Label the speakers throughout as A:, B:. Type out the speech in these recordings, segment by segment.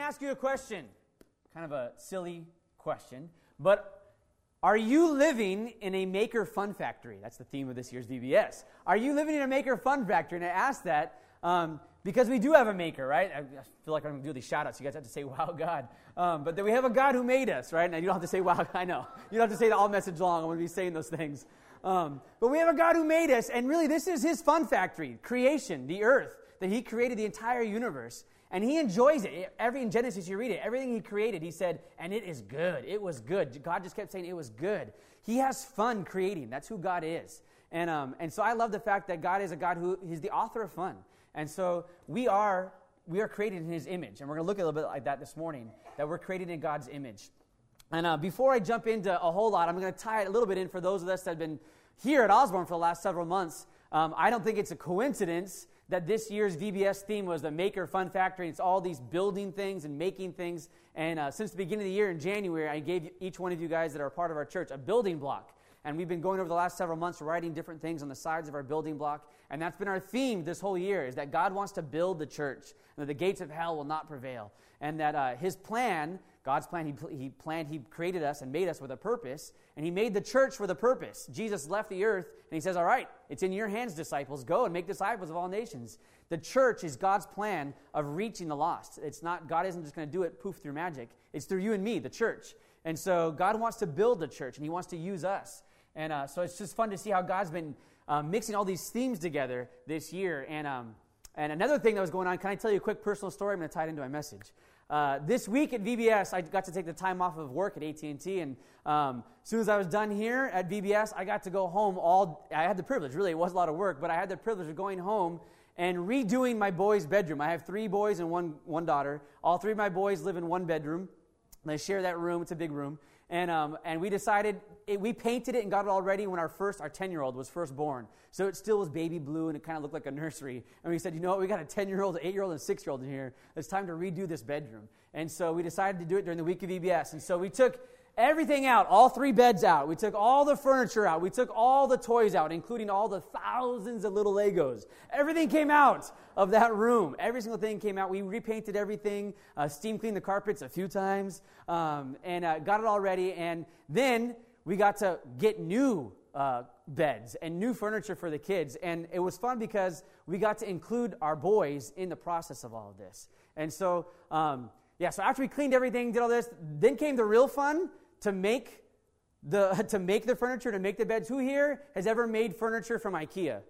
A: ask you a question. Kind of a silly question, but are you living in a maker fun factory? That's the theme of this year's VBS. Are you living in a maker fun factory? And I ask that because we do have a maker, right? I feel like I'm going to do these shout-outs. You guys have to say, wow, God. But then we have a God who made us, right? And you don't have to say, wow, I know. You don't have to say the all message long. I'm going to be saying those things. But we have a God who made us, and really this is his fun factory, creation, the earth, that he created the entire universe. And he enjoys it. In Genesis, you read it. Everything he created, he said, and it is good. It was good. God just kept saying it was good. He has fun creating. That's who God is. And so I love the fact that God is a God who is the author of fun. And so we are created in his image. And we're going to look a little bit like that this morning, that we're created in God's image. And before I jump into a whole lot, I'm going to tie it a little bit in for those of us that have been here at Osborne for the last several months. I don't think it's a coincidence that this year's VBS theme was the Maker Fun Factory. It's all these building things and making things. And since the beginning of the year in January, I gave each one of you guys that are part of our church a building block. And we've been going over the last several months writing different things on the sides of our building block. And that's been our theme this whole year, is that God wants to build the church, and that the gates of hell will not prevail. And that his plan, God's plan, he created us and made us with a purpose, and he made the church for the purpose. Jesus left the earth, and he says, all right, it's in your hands, disciples. Go and make disciples of all nations. The church is God's plan of reaching the lost. It's not, God isn't just going to do it poof through magic. It's through you and me, the church. And so God wants to build the church, and he wants to use us. And so it's just fun to see how God's been mixing all these themes together this year. And another thing that was going on, can I tell you a quick personal story? I'm going to tie it into my message. This week at VBS, I got to take the time off of work at AT&T, and as soon as I was done here at VBS, I got to go home I had the privilege, really, it was a lot of work, but I had the privilege of going home and redoing my boys' bedroom. I have 3 boys and one daughter. All 3 of my boys live in one bedroom. They share that room. It's a big room. And we decided, we painted it and got it all ready when our 10-year-old was first born. So it still was baby blue, and it kind of looked like a nursery. And we said, you know what, we got a 10-year-old, an 8-year-old, and a 6-year-old in here. It's time to redo this bedroom. And so we decided to do it during the week of VBS. And so we took everything out, all 3 beds out. We took all the furniture out. We took all the toys out, including all the thousands of little Legos. Everything came out of that room. Every single thing came out. We repainted everything, steam cleaned the carpets a few times, and got it all ready. And then we got to get new beds and new furniture for the kids. And it was fun because we got to include our boys in the process of all of this. And so, so after we cleaned everything, did all this, then came the real fun to make the furniture, to make the beds. Who here has ever made furniture from IKEA?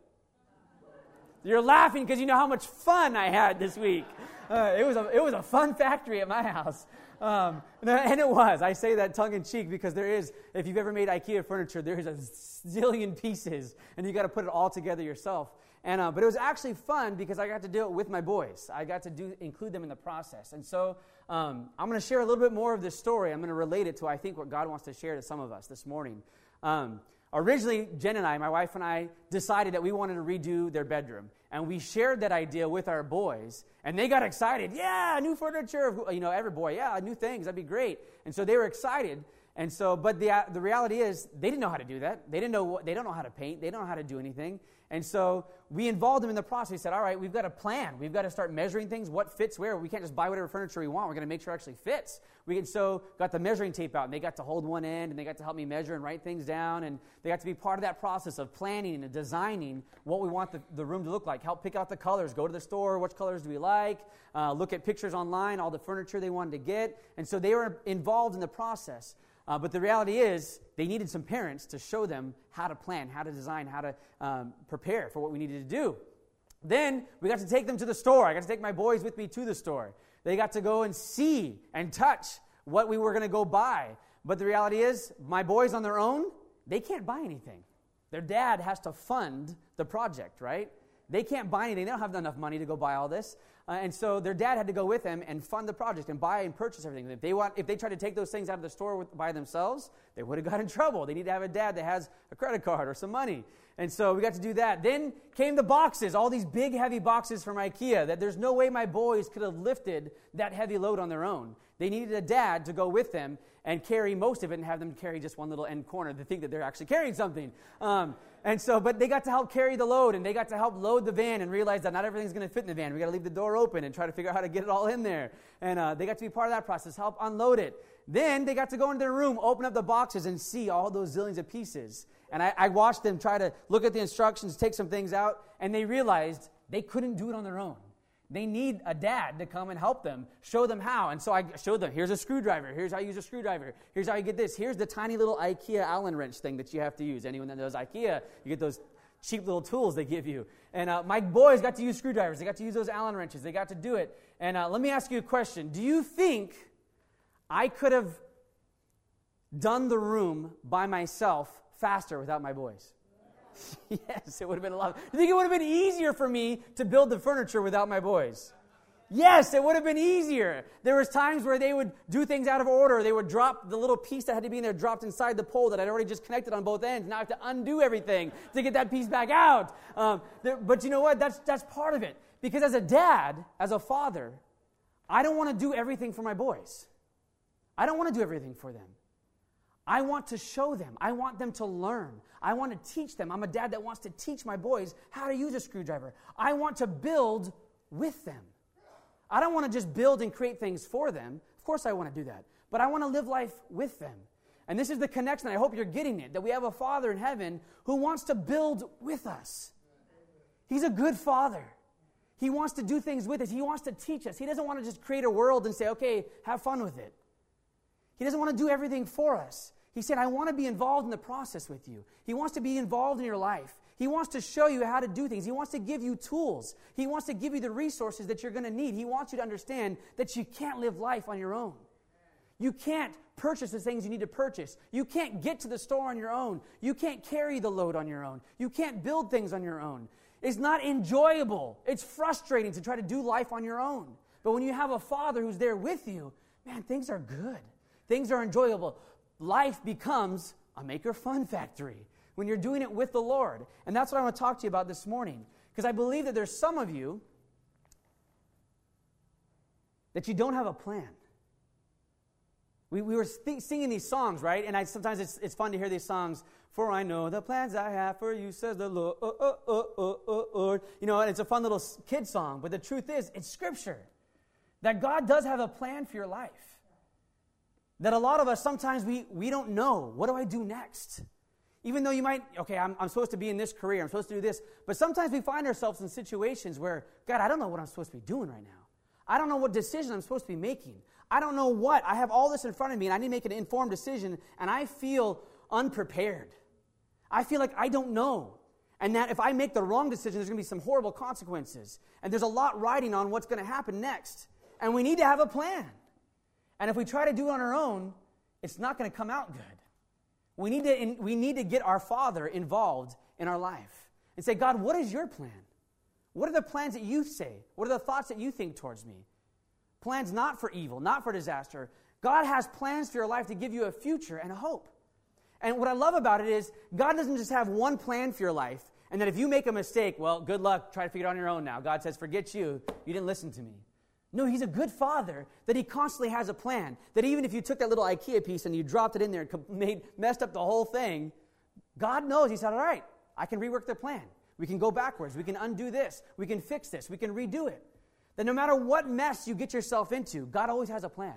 A: You're laughing because you know how much fun I had this week. It was a fun factory at my house. And it was. I say that tongue-in-cheek because there is, if you've ever made IKEA furniture, there is a zillion pieces, and you got to put it all together yourself. But it was actually fun because I got to do it with my boys. I got to include them in the process. And so I'm going to share a little bit more of this story. I'm going to relate it to, I think, what God wants to share to some of us this morning. Originally, Jen and I, my wife and I, decided that we wanted to redo their bedroom. And we shared that idea with our boys. And they got excited. Yeah, new furniture. Every boy, yeah, new things. That'd be great. And so they were excited. And so, but the reality is, they didn't know how to do that. They don't know how to paint. They don't know how to do anything. And so we involved them in the process. We said, all right, we've got a plan. We've got to start measuring things, what fits where. We can't just buy whatever furniture we want. We're going to make sure it actually fits. So got the measuring tape out, and they got to hold one end, and they got to help me measure and write things down, and they got to be part of that process of planning and designing what we want the room to look like, help pick out the colors, go to the store, which colors do we like, look at pictures online, all the furniture they wanted to get. And so they were involved in the process. But the reality is, they needed some parents to show them how to plan, how to design, how to prepare for what we needed to do. Then we got to take them to the store. I got to take my boys with me to the store. They got to go and see and touch what we were going to go buy. But the reality is, my boys on their own, they can't buy anything. Their dad has to fund the project, right? They can't buy anything. They don't have enough money to go buy all this. And so their dad had to go with them and fund the project and buy and purchase everything. If they tried to take those things out of the store by themselves, they would have got in trouble. They need to have a dad that has a credit card or some money. And so we got to do that. Then came the boxes, all these big, heavy boxes from IKEA that there's no way my boys could have lifted that heavy load on their own. They needed a dad to go with them and carry most of it and have them carry just one little end corner to think that they're actually carrying something. But they got to help carry the load, and they got to help load the van and realize that not everything's going to fit in the van. We got to leave the door open and try to figure out how to get it all in there. And they got to be part of that process, help unload it. Then they got to go into their room, open up the boxes, and see all those zillions of pieces. And I watched them try to look at the instructions, take some things out, and they realized they couldn't do it on their own. They need a dad to come and help them, show them how. And so I showed them, here's a screwdriver. Here's how you use a screwdriver. Here's how you get this. Here's the tiny little IKEA Allen wrench thing that you have to use. Anyone that knows IKEA, you get those cheap little tools they give you. And my boys got to use screwdrivers. They got to use those Allen wrenches. They got to do it. And let me ask you a question. Do you think I could have done the room by myself faster without my boys? Yes, it would have been a lot. You think it would have been easier for me to build the furniture without my boys? Yes, it would have been easier. There was times where they would do things out of order. They would drop the little piece that had to be in there, dropped inside the pole that I'd already just connected on both ends. Now I have to undo everything to get that piece back out. But you know what? That's part of it. Because as a dad, as a father, I don't want to do everything for my boys. I don't want to do everything for them. I want to show them. I want them to learn. I want to teach them. I'm a dad that wants to teach my boys how to use a screwdriver. I want to build with them. I don't want to just build and create things for them. Of course I want to do that. But I want to live life with them. And this is the connection. I hope you're getting it, that we have a Father in heaven who wants to build with us. He's a good Father. He wants to do things with us. He wants to teach us. He doesn't want to just create a world and say, okay, have fun with it. He doesn't want to do everything for us. He said, I want to be involved in the process with you. He wants to be involved in your life. He wants to show you how to do things. He wants to give you tools. He wants to give you the resources that you're going to need. He wants you to understand that you can't live life on your own. You can't purchase the things you need to purchase. You can't get to the store on your own. You can't carry the load on your own. You can't build things on your own. It's not enjoyable. It's frustrating to try to do life on your own. But when you have a Father who's there with you, man, things are good. Things are enjoyable. Life becomes a maker fun factory when you're doing it with the Lord. And that's what I want to talk to you about this morning. Because I believe that there's some of you that you don't have a plan. We were singing these songs, right? And sometimes it's fun to hear these songs. For I know the plans I have for you, says the Lord. You know, and it's a fun little kid song. But the truth is, it's Scripture. That God does have a plan for your life. That a lot of us, sometimes we don't know, what do I do next? Even though you might, okay, I'm supposed to be in this career, I'm supposed to do this. But sometimes we find ourselves in situations where, God, I don't know what I'm supposed to be doing right now. I don't know what decision I'm supposed to be making. I don't know what. I have all this in front of me, and I need to make an informed decision, and I feel unprepared. I feel like I don't know. And that if I make the wrong decision, there's going to be some horrible consequences. And there's a lot riding on what's going to happen next. And we need to have a plan. And if we try to do it on our own, it's not going to come out good. We need to get our Father involved in our life and say, God, what is your plan? What are the plans that you say? What are the thoughts that you think towards me? Plans not for evil, not for disaster. God has plans for your life to give you a future and a hope. And what I love about it is God doesn't just have one plan for your life, and that if you make a mistake, well, good luck, try to figure it out on your own now. God says, forget you. You didn't listen to me. No, He's a good Father, that He constantly has a plan, that even if you took that little IKEA piece and you dropped it in there and messed up the whole thing, God knows. He said, all right, I can rework the plan. We can go backwards. We can undo this. We can fix this. We can redo it. That no matter what mess you get yourself into, God always has a plan.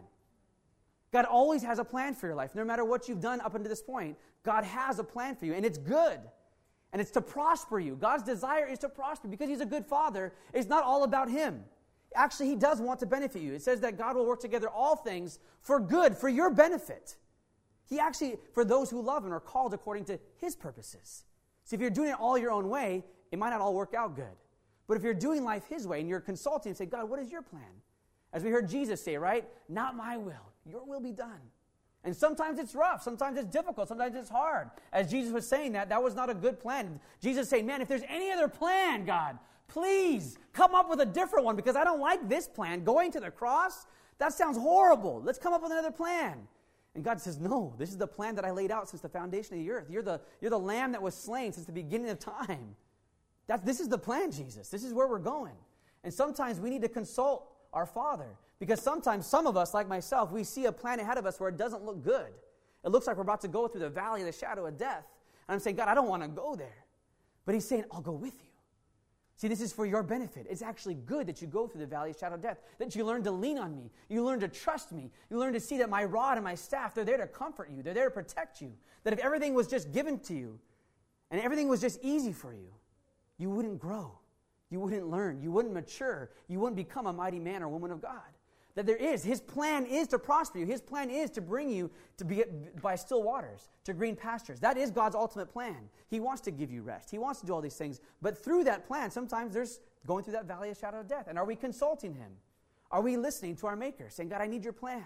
A: God always has a plan for your life. No matter what you've done up until this point, God has a plan for you, and it's good. And it's to prosper you. God's desire is to prosper. Because He's a good Father, it's not all about Him. Actually, He does want to benefit you. It says that God will work together all things for good, for your benefit. He actually, for those who love Him, are called according to His purposes. See, if you're doing it all your own way, it might not all work out good. But if you're doing life His way and you're consulting and say, God, what is your plan? As we heard Jesus say, right? Not my will, your will be done. And sometimes it's rough, sometimes it's difficult, sometimes it's hard. As Jesus was saying that was not a good plan. Jesus saying, man, if there's any other plan, God, please come up with a different one because I don't like this plan. Going to the cross, that sounds horrible. Let's come up with another plan. And God says, no, this is the plan that I laid out since the foundation of the earth. You're the lamb that was slain since the beginning of time. This is the plan, Jesus. This is where we're going. And sometimes we need to consult our Father, because sometimes some of us, like myself, we see a plan ahead of us where it doesn't look good. It looks like we're about to go through the valley of the shadow of death. And I'm saying, God, I don't want to go there. But he's saying, I'll go with you. See, this is for your benefit. It's actually good that you go through the valley of shadow of death, that you learn to lean on me. You learn to trust me. You learn to see that my rod and my staff, they're there to comfort you. They're there to protect you. That if everything was just given to you and everything was just easy for you, you wouldn't grow. You wouldn't learn. You wouldn't mature. You wouldn't become a mighty man or woman of God. That his plan is to prosper you. His plan is to bring you to be by still waters, to green pastures. That is God's ultimate plan. He wants to give you rest. He wants to do all these things. But through that plan, sometimes there's going through that valley of shadow of death. And are we consulting him? Are we listening to our Maker, saying, God, I need your plan?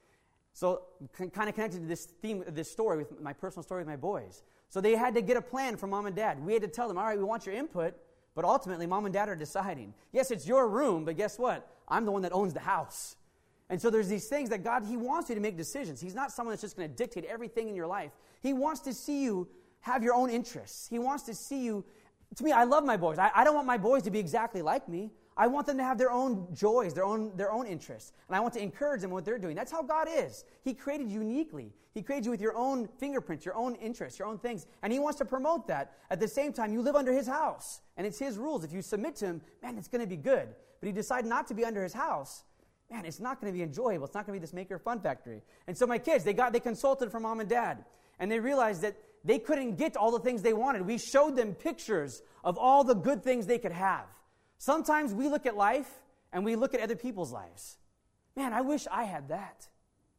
A: So kind of connected to this theme, this story, with my personal story with my boys. So they had to get a plan from mom and dad. We had to tell them, all right, we want your input. But ultimately, mom and dad are deciding. Yes, it's your room, but guess what? I'm the one that owns the house. And so there's these things that God, he wants you to make decisions. He's not someone that's just going to dictate everything in your life. He wants to see you have your own interests. He wants to see you. To me, I love my boys. I don't want my boys to be exactly like me. I want them to have their own joys, their own interests. And I want to encourage them in what they're doing. That's how God is. He created you uniquely. He created you with your own fingerprints, your own interests, your own things. And he wants to promote that. At the same time, you live under his house. And it's his rules. If you submit to him, man, it's going to be good. But you decide not to be under his house, man, it's not going to be enjoyable. It's not going to be this maker fun factory. And so my kids, they consulted from mom and dad. And they realized that they couldn't get all the things they wanted. We showed them pictures of all the good things they could have. Sometimes we look at life and we look at other people's lives. Man, I wish I had that.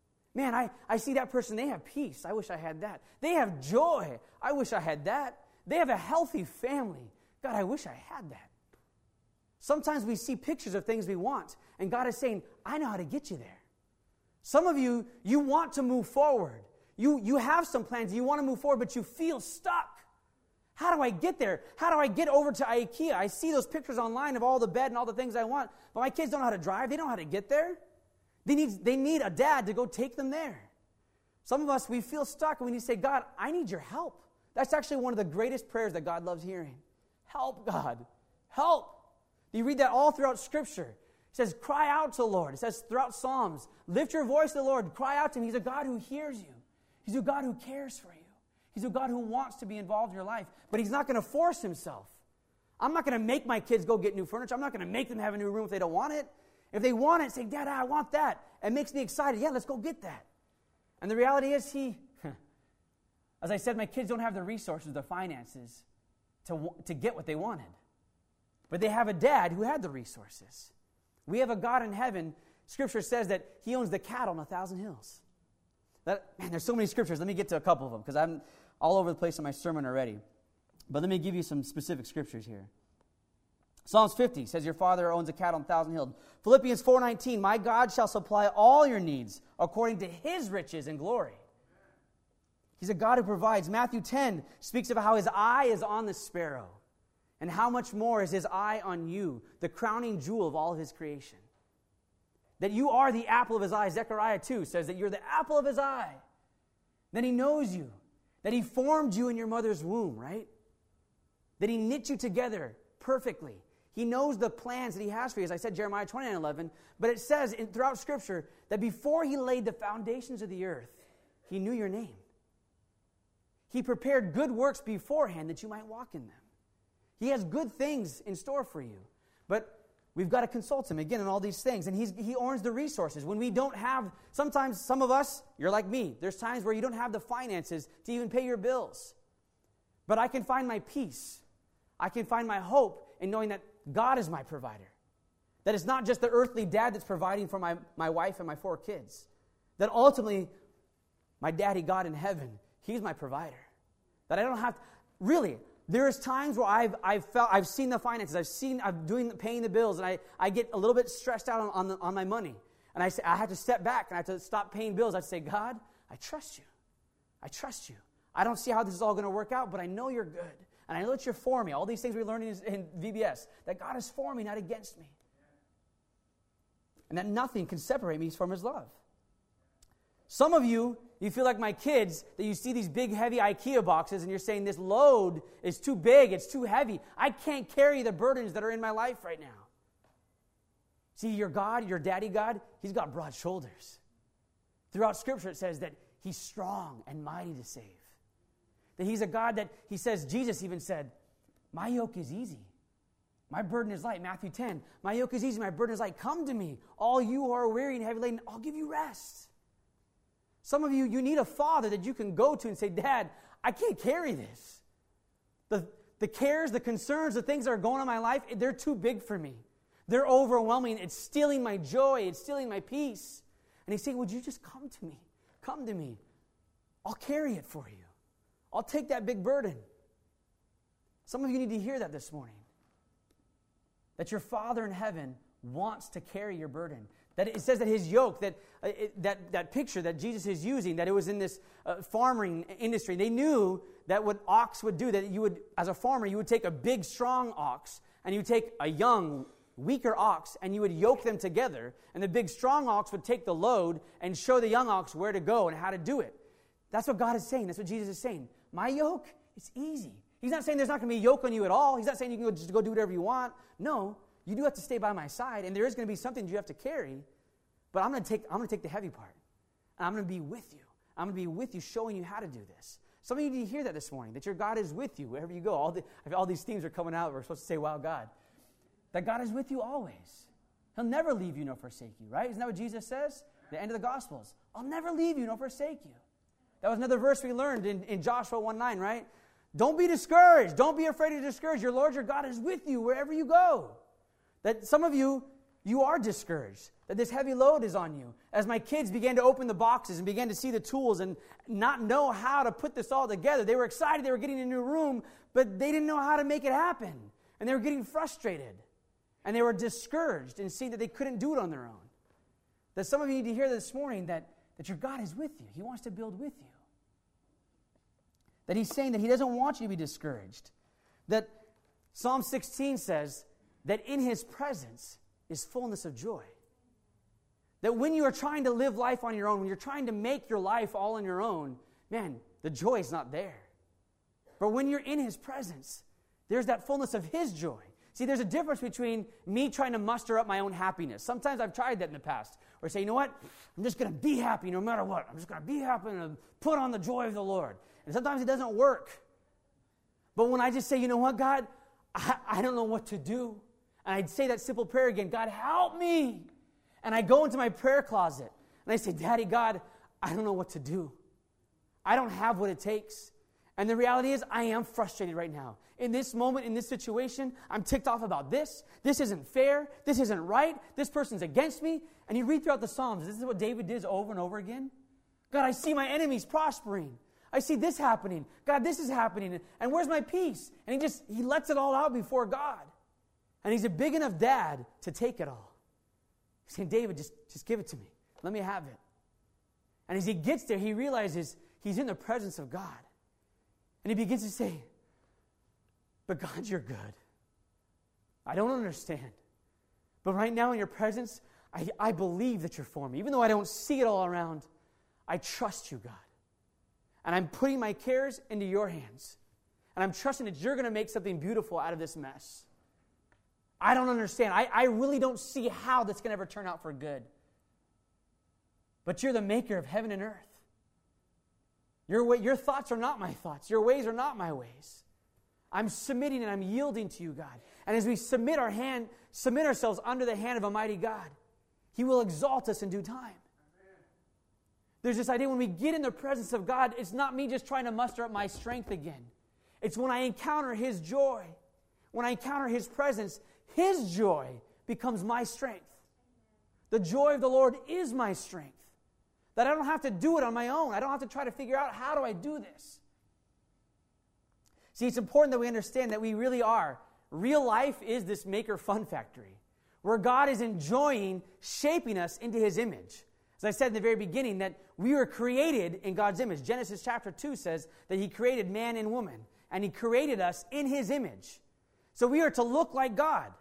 A: Man, I see that person, they have peace. I wish I had that. They have joy. I wish I had that. They have a healthy family. God, I wish I had that. Sometimes we see pictures of things we want, and God is saying, I know how to get you there. Some of you, you want to move forward. You have some plans, you want to move forward, but you feel stuck. How do I get there? How do I get over to IKEA? I see those pictures online of all the bed and all the things I want, but my kids don't know how to drive. They don't know how to get there. They need a dad to go take them there. Some of us, we feel stuck, and we need to say, God, I need your help. That's actually one of the greatest prayers that God loves hearing. Help, God. Help. You read that all throughout Scripture. It says, cry out to the Lord. It says throughout Psalms, lift your voice to the Lord. Cry out to him. He's a God who hears you. He's a God who cares for you. He's a God who wants to be involved in your life. But he's not going to force himself. I'm not going to make my kids go get new furniture. I'm not going to make them have a new room if they don't want it. If they want it, say, Dad, I want that. It makes me excited. Yeah, let's go get that. And the reality is as I said, my kids don't have the resources, the finances to get what they wanted. But they have a dad who had the resources. We have a God in heaven. Scripture says that he owns the cattle on 1,000 hills. Man, there's so many scriptures. Let me get to a couple of them because I'm all over the place in my sermon already. But let me give you some specific scriptures here. Psalms 50 says, your Father owns a cattle on 1,000 hills. Philippians 4:19, my God shall supply all your needs according to his riches and glory. He's a God who provides. Matthew 10 speaks of how his eye is on the sparrow. And how much more is his eye on you, the crowning jewel of all of his creation? That you are the apple of his eye. Zechariah 2 says that you're the apple of his eye. That he knows you. That he formed you in your mother's womb, right? That he knit you together perfectly. He knows the plans that he has for you. As I said, Jeremiah 29:11. But it says throughout Scripture that before he laid the foundations of the earth, he knew your name. He prepared good works beforehand that you might walk in them. He has good things in store for you. But we've got to consult him, again, on all these things. And he owns the resources. When we don't have, sometimes some of us, you're like me, there's times where you don't have the finances to even pay your bills. But I can find my peace. I can find my hope in knowing that God is my provider. That it's not just the earthly dad that's providing for my wife and my 4 kids. That ultimately, my daddy, God in heaven, he's my provider. That I don't have to, really, there's times where I've seen the finances, paying the bills, and I get a little bit stressed out on my money. And I have to step back and I have to stop paying bills. I say, God, I trust you. I trust you. I don't see how this is all going to work out, but I know you're good. And I know that you're for me. All these things we learned in VBS, that God is for me, not against me. And that nothing can separate me from his love. Some of you, You feel like my kids, that you see these big, heavy IKEA boxes, and you're saying, this load is too big, it's too heavy. I can't carry the burdens that are in my life right now. See, your God, your daddy God, he's got broad shoulders. Throughout Scripture, it says that he's strong and mighty to save. That he's a God that, he says, Jesus even said, my yoke is easy. My burden is light. Matthew 10, my yoke is easy, my burden is light. Come to me, all you who are weary and heavy laden, I'll give you rest. Some of you, you need a father that you can go to and say, Dad, I can't carry this. The cares, the concerns, the things that are going on in my life, they're too big for me. They're overwhelming. It's stealing my joy. It's stealing my peace. And he's saying, would you just come to me? Come to me. I'll carry it for you. I'll take that big burden. Some of you need to hear that this morning. That your Father in heaven wants to carry your burden. That it says that his yoke, that picture that Jesus is using, that it was in this farming industry. They knew that what ox would do, that you would, as a farmer, you would take a big, strong ox, and you would take a young, weaker ox, and you would yoke them together, and the big, strong ox would take the load and show the young ox where to go and how to do it. That's what God is saying. That's what Jesus is saying. My yoke, it's easy. He's not saying there's not going to be a yoke on you at all. He's not saying you can just go do whatever you want. No, you do have to stay by my side, and there is going to be something you have to carry, but I'm going to take the heavy part, and I'm going to be with you. I'm going to be with you, showing you how to do this. Some of you need to hear that this morning, that your God is with you wherever you go. All these themes are coming out. We're supposed to say, wow, God. That God is with you always. He'll never leave you nor forsake you, right? Isn't that what Jesus says? The end of the Gospels. I'll never leave you nor forsake you. That was another verse we learned in Joshua 1:9, right? Don't be discouraged. Don't be afraid to discourage. Your Lord, your God is with you wherever you go. That some of you are discouraged, that this heavy load is on you. As my kids began to open the boxes and began to see the tools and not know how to put this all together, they were excited they were getting a new room, but they didn't know how to make it happen. And they were getting frustrated. And they were discouraged and seeing that they couldn't do it on their own. That some of you need to hear this morning that your God is with you. He wants to build with you. That he's saying that he doesn't want you to be discouraged. That Psalm 16 says that in his presence is fullness of joy. That when you are trying to live life on your own, when you're trying to make your life all on your own, man, the joy is not there. But when you're in his presence, there's that fullness of his joy. See, there's a difference between me trying to muster up my own happiness. Sometimes I've tried that in the past. Or say, you know what? I'm just going to be happy no matter what. I'm just going to be happy and put on the joy of the Lord. And sometimes it doesn't work. But when I just say, you know what, God? I don't know what to do. And I'd say that simple prayer again, God, help me. And I go into my prayer closet. And I say, Daddy, God, I don't know what to do. I don't have what it takes. And the reality is, I am frustrated right now. In this moment, in this situation, I'm ticked off about this. This isn't fair. This isn't right. This person's against me. And you read throughout the Psalms. This is what David did over and over again. God, I see my enemies prospering. I see this happening. God, this is happening. And where's my peace? And he lets it all out before God. And he's a big enough dad to take it all. He's saying, David, just give it to me. Let me have it. And as he gets there, he realizes he's in the presence of God. And he begins to say, but God, you're good. I don't understand. But right now in your presence, I believe that you're for me. Even though I don't see it all around, I trust you, God. And I'm putting my cares into your hands. And I'm trusting that you're going to make something beautiful out of this mess. I don't understand. I really don't see how this can ever turn out for good. But you're the maker of heaven and earth. Your thoughts are not my thoughts. Your ways are not my ways. I'm submitting and I'm yielding to you, God. And as we submit ourselves under the hand of a mighty God, he will exalt us in due time. Amen. There's this idea when we get in the presence of God, it's not me just trying to muster up my strength again. It's when I encounter his joy, when I encounter his presence, his joy becomes my strength. The joy of the Lord is my strength. That I don't have to do it on my own. I don't have to try to figure out, how do I do this? See, it's important that we understand that we really are. Real life is this maker fun factory where God is enjoying shaping us into his image. As I said in the very beginning, that we were created in God's image. Genesis chapter 2 says that he created man and woman, and he created us in his image. So we are to look like God.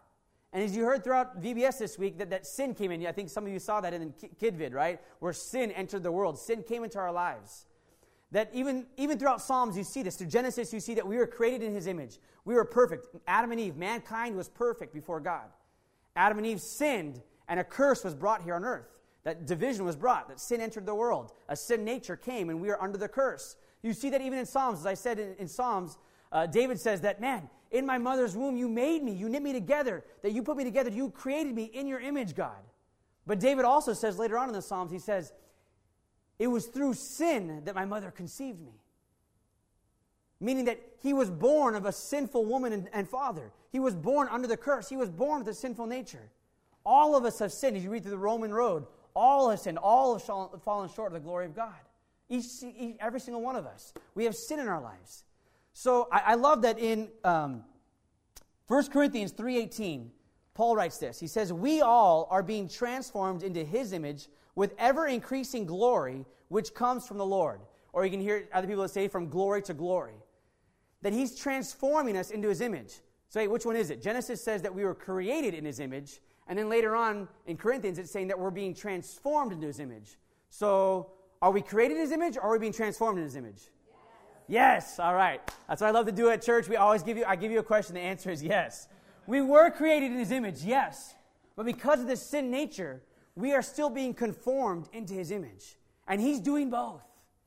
A: And as you heard throughout VBS this week, that sin came in. I think some of you saw that in the KidVid, right? Where sin entered the world. Sin came into our lives. That even throughout Psalms, you see this. Through Genesis, you see that we were created in his image. We were perfect. Adam and Eve, mankind was perfect before God. Adam and Eve sinned, and a curse was brought here on earth. That division was brought, that sin entered the world. A sin nature came, and we are under the curse. You see that even in Psalms. As I said in Psalms, David says that, man, in my mother's womb you made me, you knit me together, that you put me together, you created me in your image, God. But David also says later on in the Psalms, he says, it was through sin that my mother conceived me. Meaning that he was born of a sinful woman and father. He was born under the curse. He was born with a sinful nature. All of us have sinned. As you read through the Roman road, all have sinned. All have fallen short of the glory of God. Every single one of us. We have sin in our lives. So I love that in 1 Corinthians 3:18, Paul writes this. He says, we all are being transformed into his image with ever-increasing glory, which comes from the Lord. Or you can hear other people say, from glory to glory. That he's transforming us into his image. So, hey, which one is it? Genesis says that we were created in his image. And then later on in Corinthians, it's saying that we're being transformed into his image. So, are we created in his image, or are we being transformed in his image? Yes. All right. That's what I love to do at church. I give you a question. The answer is yes. We were created in his image, yes. But because of this sin nature, we are still being conformed into his image. And he's doing both.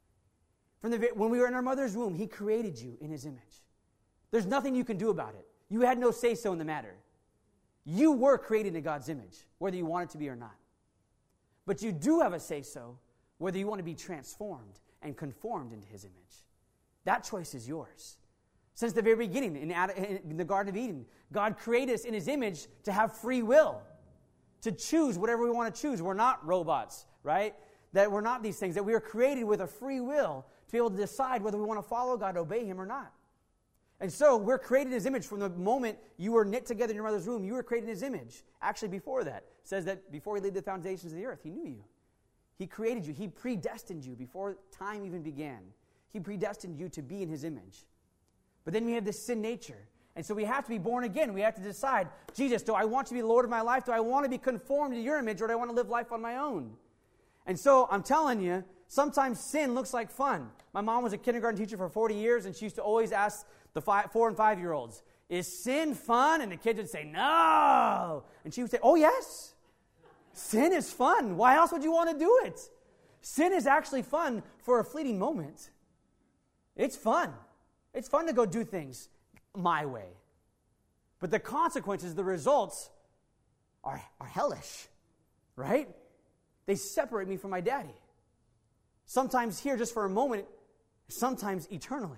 A: When we were in our mother's womb, he created you in his image. There's nothing you can do about it. You had no say-so in the matter. You were created in God's image, whether you wanted to be or not. But you do have a say-so whether you want to be transformed and conformed into his image. That choice is yours. Since the very beginning, in the Garden of Eden, God created us in his image to have free will, to choose whatever we want to choose. We're not robots, right? That we're not these things, that we are created with a free will to be able to decide whether we want to follow God, obey him or not. And so we're created in his image from the moment you were knit together in your mother's womb. You were created in his image. Actually, before that, it says that before he laid the foundations of the earth, he knew you. He created you. He predestined you before time even began. He predestined you to be in his image. But then we have this sin nature. And so we have to be born again. We have to decide, Jesus, do I want to be the Lord of my life? Do I want to be conformed to your image, or do I want to live life on my own? And so I'm telling you, sometimes sin looks like fun. My mom was a kindergarten teacher for 40 years, and she used to always ask the 4 and 5-year-olds, is sin fun? And the kids would say, no. And she would say, oh, yes. Sin is fun. Why else would you want to do it? Sin is actually fun for a fleeting moment. It's fun. It's fun to go do things my way. But the consequences, the results, are hellish, right? They separate me from my daddy. Sometimes here just for a moment, sometimes eternally.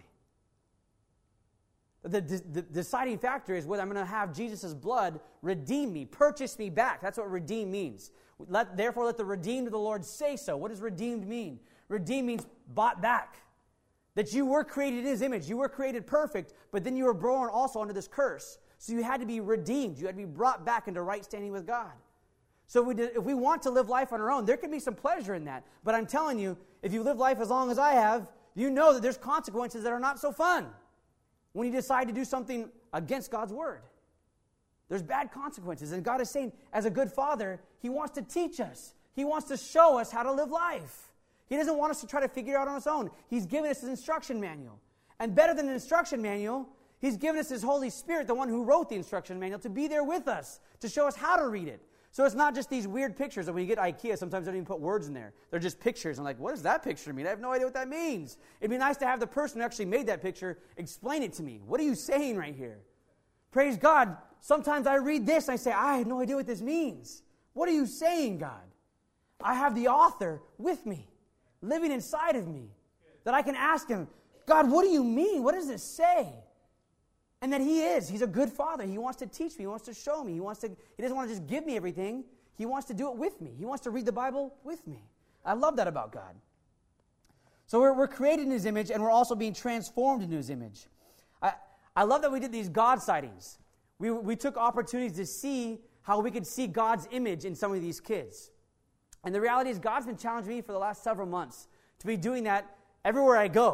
A: The deciding factor is whether I'm going to have Jesus' blood redeem me, purchase me back. That's what redeem means. Therefore, let the redeemed of the Lord say so. What does redeemed mean? Redeemed means bought back. That you were created in his image. You were created perfect, but then you were born also under this curse. So you had to be redeemed. You had to be brought back into right standing with God. So if we want to live life on our own, there can be some pleasure in that. But I'm telling you, if you live life as long as I have, you know that there's consequences that are not so fun when you decide to do something against God's word. There's bad consequences. And God is saying, as a good father, he wants to teach us. He wants to show us how to live life. He doesn't want us to try to figure it out on his own. He's given us his instruction manual. And better than an instruction manual, he's given us his Holy Spirit, the one who wrote the instruction manual, to be there with us, to show us how to read it. So it's not just these weird pictures that when you get IKEA, sometimes they don't even put words in there. They're just pictures. I'm like, what does that picture mean? I have no idea what that means. It'd be nice to have the person who actually made that picture explain it to me. What are you saying right here? Praise God. Sometimes I read this and I say, I have no idea what this means. What are you saying, God? I have the author with me, living inside of me, that I can ask him, God, what do you mean? What does this say? And that he's a good father. He wants to teach me. He wants to show me. He doesn't want to just give me everything. He wants to do it with me. He wants to read the Bible with me. I love that about God. So we're created in his image, and we're also being transformed into his image. I love that we did these God sightings. We took opportunities to see how we could see God's image in some of these kids. And the reality is God's been challenging me for the last several months to be doing that everywhere I go.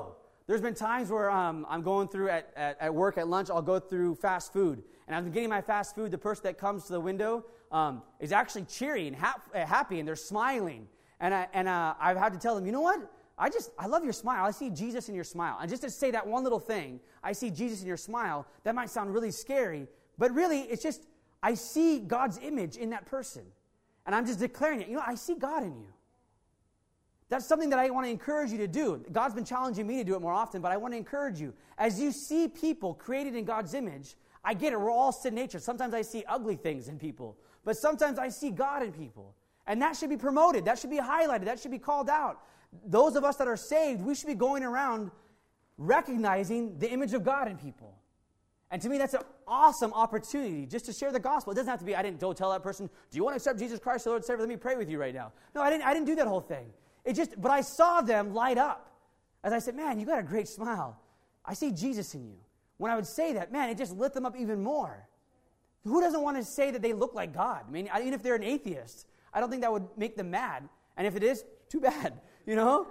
A: There's been times where I'm going through at work, at lunch, I'll go through fast food. And I'm getting my fast food. The person that comes to the window is actually cheery and happy, and they're smiling. And I've had to tell them, you know what? I love your smile. I see Jesus in your smile. And just to say that one little thing, I see Jesus in your smile, that might sound really scary. But really, it's just, I see God's image in that person. And I'm just declaring it. You know, I see God in you. That's something that I want to encourage you to do. God's been challenging me to do it more often, but I want to encourage you. As you see people created in God's image, I get it. We're all sin nature. Sometimes I see ugly things in people, but sometimes I see God in people. And that should be promoted. That should be highlighted. That should be called out. Those of us that are saved, we should be going around recognizing the image of God in people. And to me, that's an awesome opportunity just to share the gospel. It doesn't have to be, don't tell that person, do you want to accept Jesus Christ, the Lord and Savior? Let me pray with you right now. No, I didn't do that whole thing. But I saw them light up. As I said, man, you got a great smile. I see Jesus in you. When I would say that, man, it just lit them up even more. Who doesn't want to say that they look like God? I mean, even if they're an atheist, I don't think that would make them mad. And if it is, too bad, you know?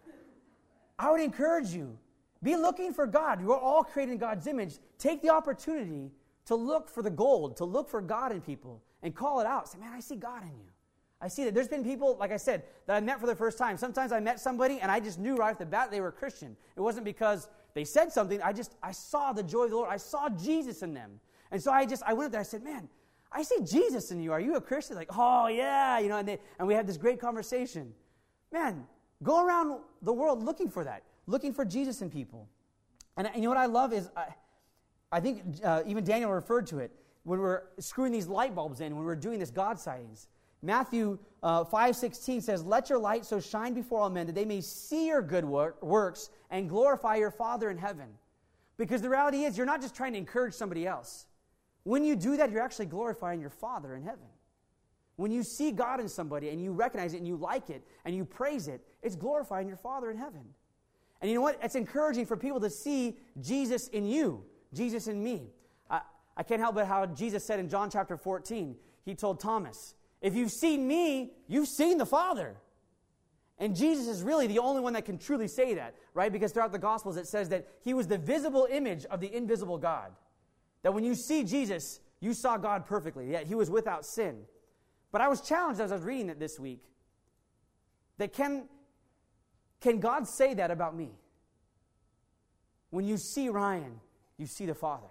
A: I would encourage you, be looking for God. You are all created in God's image. Take the opportunity to look for the gold, to look for God in people, and call it out. Say, man, I see God in you. I see that. There's been people, like I said, that I met for the first time. Sometimes I met somebody, and I just knew right off the bat they were a Christian. It wasn't because they said something. I saw the joy of the Lord. I saw Jesus in them. And so I went up there. I said, man, I see Jesus in you. Are you a Christian? Like, oh, yeah. You know, and we had this great conversation. Man, go around the world looking for that, looking for Jesus in people. And you know what I love is, I think even Daniel referred to it, when we're screwing these light bulbs in, when we're doing this God sightings. Matthew 5:16 says, let your light so shine before all men that they may see your good works and glorify your Father in heaven. Because the reality is, you're not just trying to encourage somebody else. When you do that, you're actually glorifying your Father in heaven. When you see God in somebody and you recognize it and you like it and you praise it, it's glorifying your Father in heaven. And you know what? It's encouraging for people to see Jesus in you, Jesus in me. I can't help but how Jesus said in John chapter 14, he told Thomas, if you've seen me, you've seen the Father. And Jesus is really the only one that can truly say that, right? Because throughout the Gospels it says that he was the visible image of the invisible God. That when you see Jesus, you saw God perfectly, yet he was without sin. But I was challenged as I was reading it this week, that can God say that about me? When you see Ryan, you see the Father.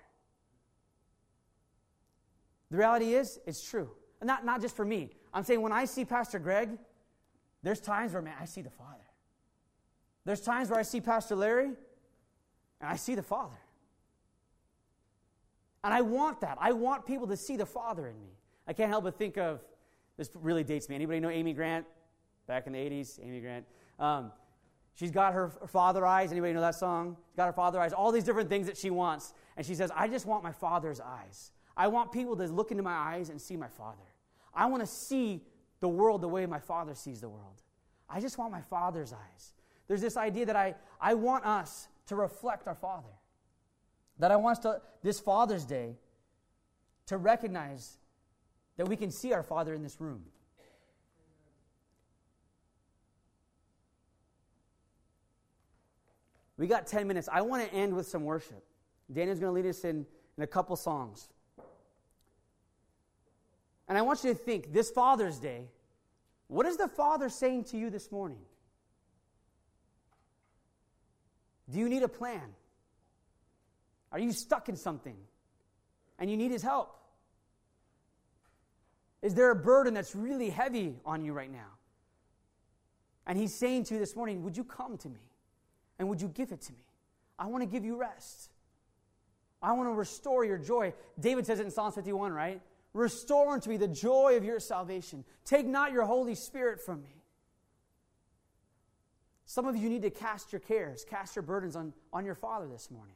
A: The reality is, it's true. Not just for me. I'm saying when I see Pastor Greg, there's times where, man, I see the Father. There's times where I see Pastor Larry, and I see the Father. And I want that. I want people to see the Father in me. I can't help but think of, this really dates me. Anybody know Amy Grant? Back in the 80s, Amy Grant. She's got her father eyes. Anybody know that song? She's got her father eyes. All these different things that she wants. And she says, I just want my Father's eyes. I want people to look into my eyes and see my Father. I want to see the world the way my Father sees the world. I just want my Father's eyes. There's this idea that I want us to reflect our Father. That I want us to, this Father's Day, to recognize that we can see our Father in this room. We got 10 minutes. I want to end with some worship. Daniel's going to lead us in a couple songs. And I want you to think, this Father's Day, what is the Father saying to you this morning? Do you need a plan? Are you stuck in something and you need His help? Is there a burden that's really heavy on you right now? And He's saying to you this morning, would you come to me? And would you give it to me? I want to give you rest. I want to restore your joy. David says it in Psalms 51, right? Restore unto me the joy of your salvation. Take not your Holy Spirit from me. Some of you need to cast your cares, cast your burdens on your Father this morning.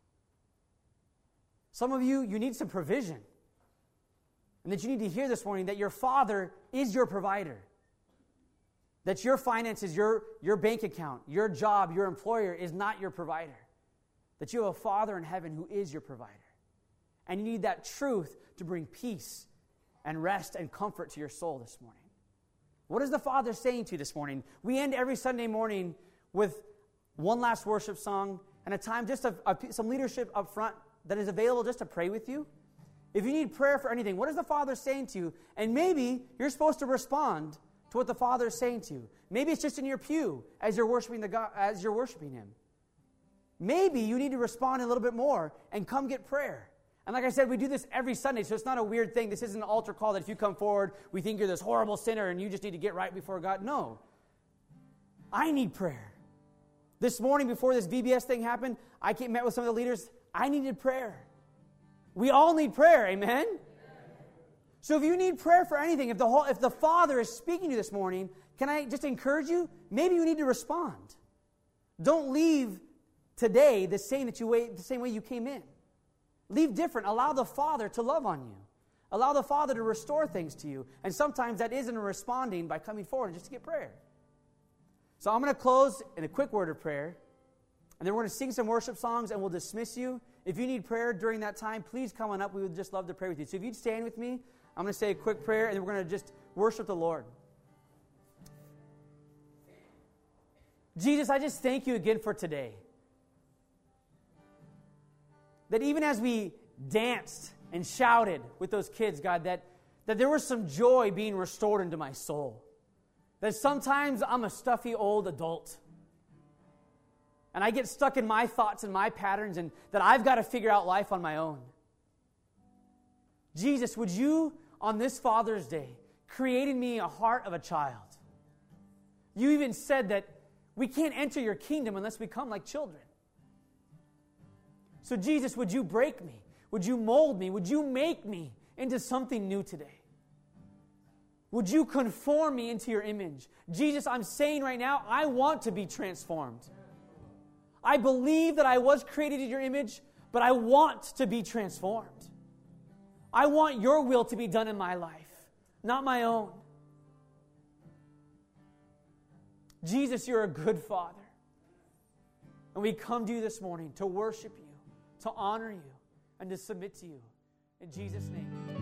A: Some of you need some provision. And that you need to hear this morning that your Father is your provider. That your finances, your bank account, your job, your employer is not your provider. That you have a Father in heaven who is your provider. And you need that truth to bring peace and rest and comfort to your soul this morning. What is the Father saying to you this morning? We end every Sunday morning with one last worship song, and a time just some leadership up front that is available just to pray with you. If you need prayer for anything, what is the Father saying to you? And maybe you're supposed to respond to what the Father is saying to you. Maybe it's just in your pew as you're worshiping Him. Maybe you need to respond a little bit more and come get prayer. And like I said, we do this every Sunday, so it's not a weird thing. This isn't an altar call that if you come forward, we think you're this horrible sinner and you just need to get right before God. No. I need prayer. This morning before this VBS thing happened, I met with some of the leaders. I needed prayer. We all need prayer, amen? So if you need prayer for anything, if the Father is speaking to you this morning, can I just encourage you? Maybe you need to respond. Don't leave today the same way you came in. Leave different. Allow the Father to love on you. Allow the Father to restore things to you. And sometimes that isn't responding by coming forward just to get prayer. So I'm going to close in a quick word of prayer. And then we're going to sing some worship songs and we'll dismiss you. If you need prayer during that time, please come on up. We would just love to pray with you. So if you'd stand with me, I'm going to say a quick prayer and then we're going to just worship the Lord. Jesus, I just thank you again for today. That even as we danced and shouted with those kids, God, that there was some joy being restored into my soul. That sometimes I'm a stuffy old adult. And I get stuck in my thoughts and my patterns and that I've got to figure out life on my own. Jesus, would you, on this Father's Day, create in me a heart of a child? You even said that we can't enter your kingdom unless we come like children. So Jesus, would you break me? Would you mold me? Would you make me into something new today? Would you conform me into your image? Jesus, I'm saying right now, I want to be transformed. I believe that I was created in your image, but I want to be transformed. I want your will to be done in my life, not my own. Jesus, you're a good Father. And we come to you this morning to worship you, to honor you, and to submit to you. In Jesus' name.